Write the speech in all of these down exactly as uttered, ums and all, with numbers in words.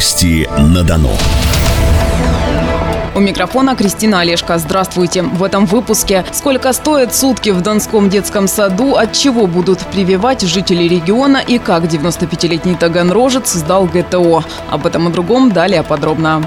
Новости на Дону. У микрофона Кристина Олешко. Здравствуйте. В этом выпуске: сколько стоят сутки в Донском детском саду, от чего будут прививать жители региона и как девяностопятилетний таганрожец сдал ГТО. Об этом и другом далее подробно.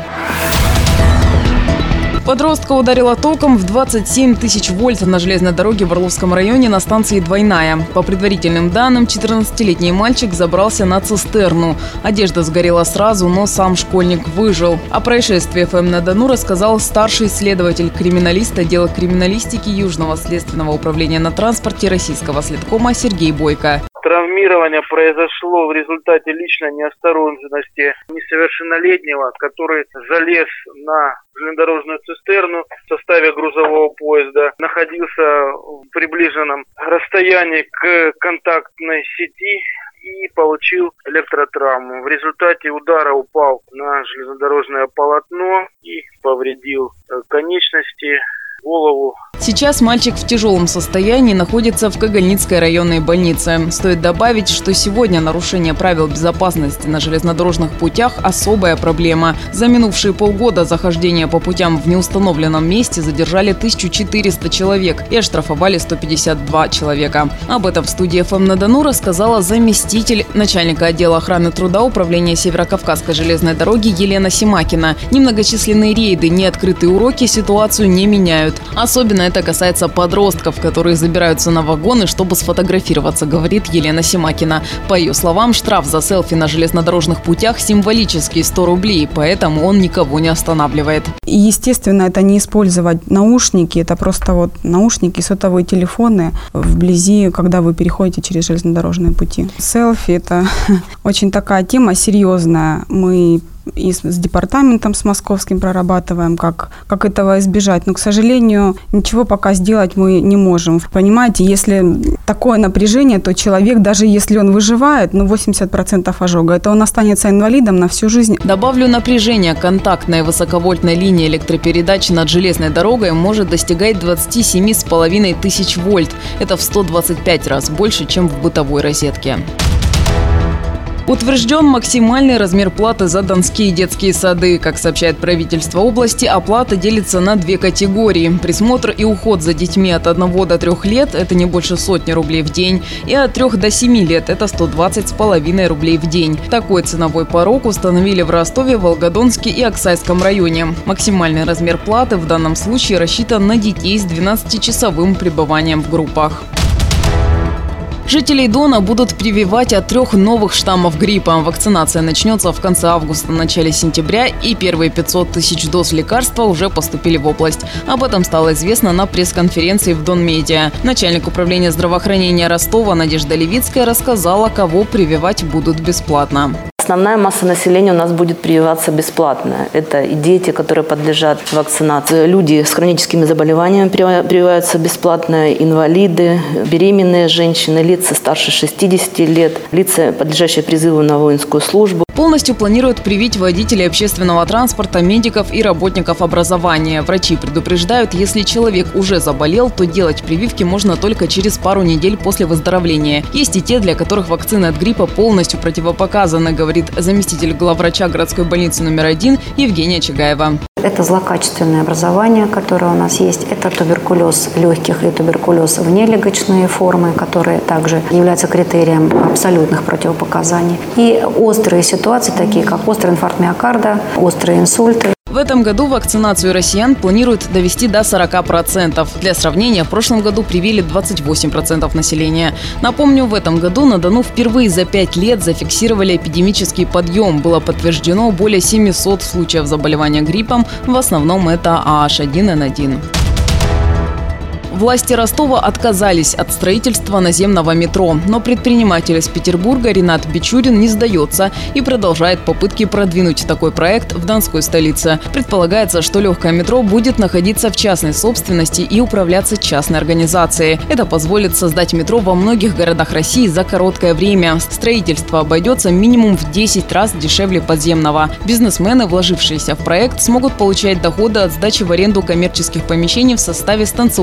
Подростка ударило током в двадцать семь тысяч вольт на железной дороге в Орловском районе на станции Двойная. По предварительным данным, четырнадцатилетний мальчик забрался на цистерну. Одежда сгорела сразу, но сам школьник выжил. О происшествии эф эм на Дону рассказал старший следователь-криминалист отдела криминалистики Южного следственного управления на транспорте Российского следкома Сергей Бойко. Травмирование произошло в результате личной неосторожности несовершеннолетнего, который залез на железнодорожную цистерну в составе грузового поезда, находился в приближенном расстоянии к контактной сети и получил электротравму. В результате удара упал на железнодорожное полотно и повредил конечности, голову. Сейчас мальчик в тяжелом состоянии находится в Когольницкой районной больнице. Стоит добавить, что сегодня нарушение правил безопасности на железнодорожных путях – особая проблема. За минувшие полгода захождения по путям в неустановленном месте задержали тысячу четыреста человек и оштрафовали сто пятьдесят два человека. Об этом в студии эф эм на Дону рассказала заместитель начальника отдела охраны труда управления Северо-Кавказской железной дороги Елена Семакина. Немногочисленные рейды, неоткрытые уроки ситуацию не меняют. Особенно это касается подростков, которые забираются на вагоны, чтобы сфотографироваться, говорит Елена Семакина. По ее словам, штраф за селфи на железнодорожных путях символический – сто рублей, поэтому он никого не останавливает. Естественно, это не использовать наушники, это просто вот наушники, сотовые телефоны вблизи, когда вы переходите через железнодорожные пути. Селфи – это очень такая тема серьезная. Мы и с департаментом, с московским прорабатываем, как, как этого избежать. Но, к сожалению, ничего пока сделать мы не можем. Понимаете, если такое напряжение, то человек, даже если он выживает, ну, восемьдесят процентов ожога, это он останется инвалидом на всю жизнь. Добавлю, напряжение контактной высоковольтной линии электропередач над железной дорогой может достигать двадцать семь с половиной тысяч вольт. Это в сто двадцать пять раз больше, чем в бытовой розетке. Утвержден максимальный размер платы за донские детские сады. Как сообщает правительство области, оплата делится на две категории. Присмотр и уход за детьми от одного до трех лет – это не больше сотни рублей в день. И от трех до семи лет – это сто двадцать с половиной рублей в день. Такой ценовой порог установили в Ростове, Волгодонске и Аксайском районе. Максимальный размер платы в данном случае рассчитан на детей с двенадцатичасовым пребыванием в группах. Жителей Дона будут прививать от трех новых штаммов гриппа. Вакцинация начнется в конце августа, начале сентября, и первые пятьсот тысяч доз лекарства уже поступили в область. Об этом стало известно на пресс-конференции в Донмедиа. Начальник управления здравоохранения Ростова Надежда Левицкая рассказала, кого прививать будут бесплатно. Основная масса населения у нас будет прививаться бесплатно. Это и дети, которые подлежат вакцинации. Люди с хроническими заболеваниями прививаются бесплатно, инвалиды, беременные женщины, лица старше шестидесяти лет, лица, подлежащие призыву на воинскую службу. Полностью планируют привить водителей общественного транспорта, медиков и работников образования. Врачи предупреждают, если человек уже заболел, то делать прививки можно только через пару недель после выздоровления. Есть и те, для которых вакцины от гриппа полностью противопоказаны, говорит заместитель главврача городской больницы номер один Евгения Чагаева. Это злокачественное образование, которое у нас есть. Это туберкулез легких и туберкулез внелегочные формы, которые также являются критерием абсолютных противопоказаний. И острые ситуации, такие как острый инфаркт миокарда, острые инсульты. В этом году вакцинацию россиян планируют довести до сорока процентов. Для сравнения, в прошлом году привили двадцать восемь процентов населения. Напомню, в этом году на Дону впервые за пять лет зафиксировали эпидемический подъем. Было подтверждено более семисот случаев заболевания гриппом. В основном это а аш один эн один. Власти Ростова отказались от строительства наземного метро, но предприниматель из Петербурга Ринат Бичурин не сдается и продолжает попытки продвинуть такой проект в донской столице. Предполагается, что легкое метро будет находиться в частной собственности и управляться частной организацией. Это позволит создать метро во многих городах России за короткое время. Строительство обойдется минимум в десять раз дешевле подземного. Бизнесмены, вложившиеся в проект, смогут получать доходы от сдачи в аренду коммерческих помещений в составе станционных комплексов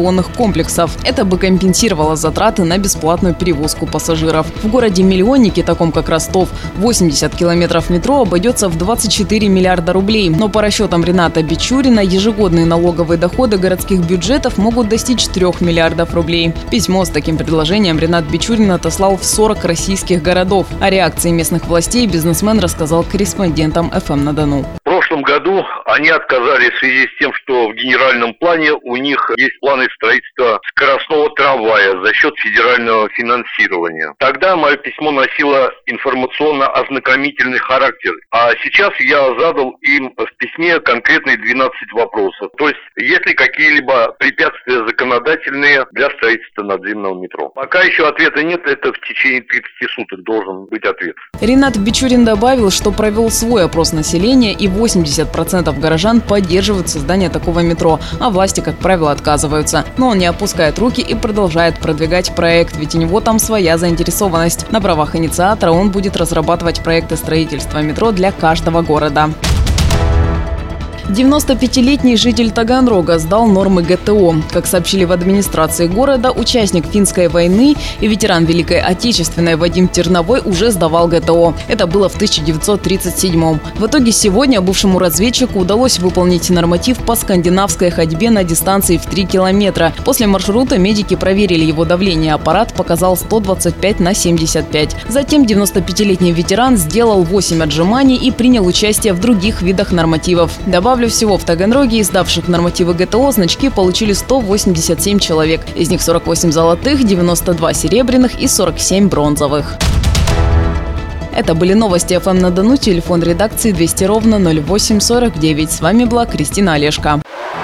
комплексов. Это бы компенсировало затраты на бесплатную перевозку пассажиров. В городе-миллионнике, таком как Ростов, восемьдесят километров метро обойдется в двадцать четыре миллиарда рублей. Но по расчетам Рената Бичурина, ежегодные налоговые доходы городских бюджетов могут достичь трех миллиардов рублей. Письмо с таким предложением Ренат Бичурин отослал в сорок российских городов. О реакции местных властей бизнесмен рассказал корреспондентам эф эм на Дону. В прошлом году они отказали в связи с тем, что в генеральном плане у них есть планы строительства скоростного трамвая за счет федерального финансирования. Тогда мое письмо носило информационно-ознакомительный характер, а сейчас я задал им в письме конкретные двенадцать вопросов. То есть, есть ли какие-либо препятствия законодательные для строительства надземного метро? Пока еще ответа нет, это в течение тридцати суток должен быть ответ. Ренат Бичурин добавил, что провел свой опрос населения, и восемьдесят процентов горожан поддерживают создание такого метро, а власти, как правило, отказываются. Но он не опускает руки и продолжает продвигать проект, ведь у него там своя заинтересованность. На правах инициатора он будет разрабатывать проекты строительства метро для каждого города. девяностопятилетний житель Таганрога сдал нормы гэ тэ о. Как сообщили в администрации города, участник финской войны и ветеран Великой Отечественной Вадим Терновой уже сдавал гэ тэ о. Это было в тысяча девятьсот тридцать седьмом. В итоге сегодня бывшему разведчику удалось выполнить норматив по скандинавской ходьбе на дистанции в три километра. После маршрута медики проверили его давление. Аппарат показал сто двадцать пять на семьдесят пять. Затем девяностопятилетний ветеран сделал восемь отжиманий и принял участие в других видах нормативов. Добавлю, всего в Таганроге из сдавших нормативы гэ тэ о значки получили сто восемьдесят семь человек. Из них сорок восемь золотых, девяносто два серебряных и сорок семь бронзовых. Это были новости эф эм на Дону. Телефон редакции двести ровно ноль восемь сорок девять. С вами была Кристина Олешко.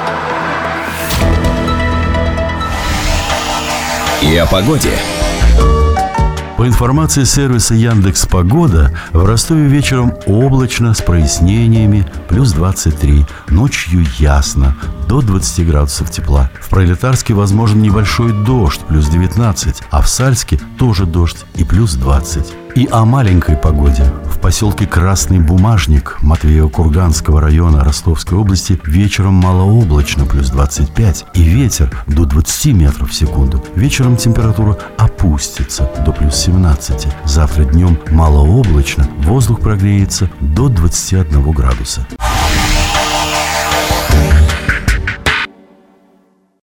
И о погоде. По информации сервиса Яндекс.Погода, в Ростове вечером облачно с прояснениями, плюс двадцать три. Ночью ясно, до двадцати градусов тепла. В Пролетарске возможен небольшой дождь, плюс девятнадцать. А в Сальске тоже дождь и плюс двадцать. И о маленькой погоде. В поселке Красный Бумажник Матвеево-Курганского района Ростовской области вечером малооблачно, плюс двадцать пять. И ветер до двадцати метров в секунду. Вечером температура опустится до плюс семнадцати. Завтра днем малооблачно, воздух прогреется до двадцати одного градуса.